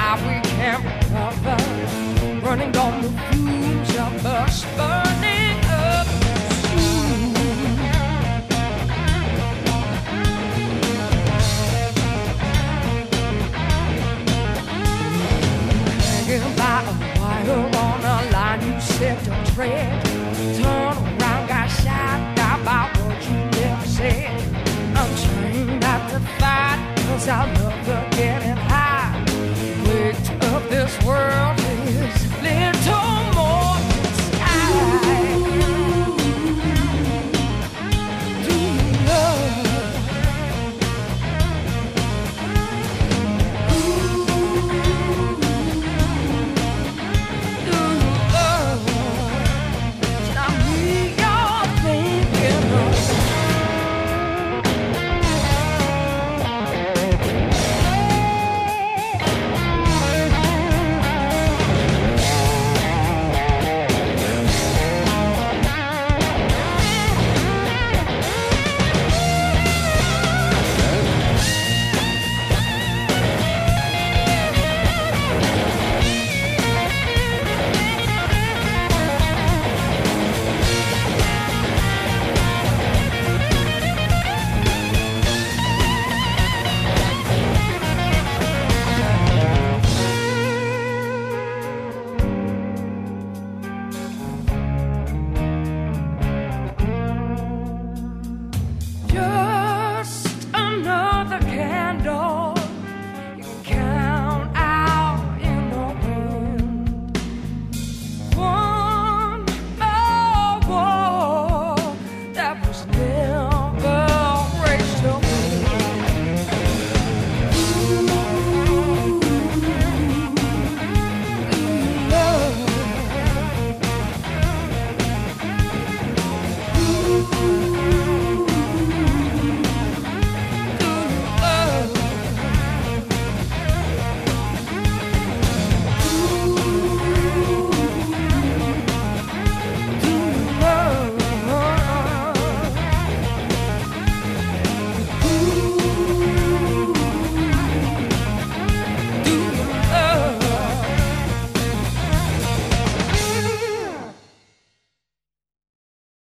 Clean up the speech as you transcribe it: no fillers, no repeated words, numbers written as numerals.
how we can recover, running on the fumes of us burning up soon. Hanging by a wire on a line you said to tread. Turn around, got shot about what you never said. I'm trying not to fight, 'cause I love her getting high. Weight of this world is lit.